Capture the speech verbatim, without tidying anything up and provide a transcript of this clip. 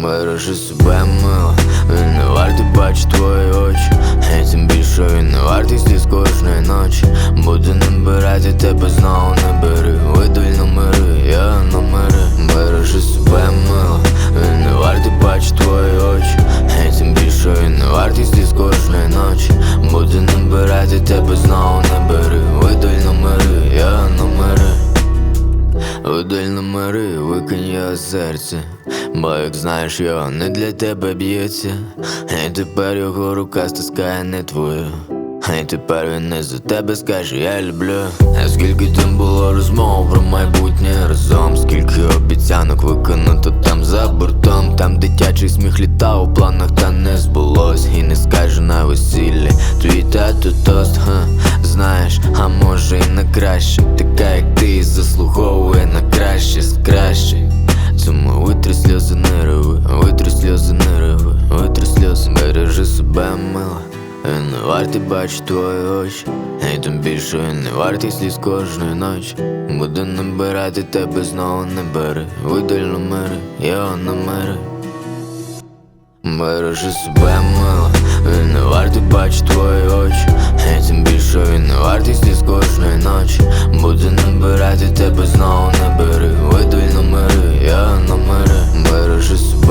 Бережи себе, мило, він не вартий бачить твої очі. І тим більше він не вартий сліз кожної ночі. Буду набирати, тебе знову не бери. Видаль номери, я номери. Бережи себе, мило, він не вартий бачить твої очі. І тим більше він не вартий сліз кожної ночі. Буду набирати, тебе знову не бери. Видаль номери, я номери. Видаль номери, викинь його серце, бо як знаєш, його не для тебе б'ється. І тепер його рука стискає не твою. І тепер він не за тебе скаже я люблю. А скільки там було розмов про майбутнє разом, скільки обіцянок виконано там за бортом. Там дитячий сміх літав у планах, та не збулось. І не скаже на весіллі твій тато тост, ха. Знаєш, а може і на краще. Така як ти заслуговує на краще з кращих. Тому витри сльози, не реви, витри сльози, не реви, витри сльози. Бережи себе, мила, він не вартий бачить твої очі. І тим більше він не вартий сліз кожної ночі. Буду набирати, тебе знову не бери. Видаль номери, його номери. Бережи себе, мила, він не вартий бачить твої очі. І тим більше він не вартий сліз кожної ночі. Буду набирати, тебе знову не бери. Видаль номери, його номери. Бережи себе.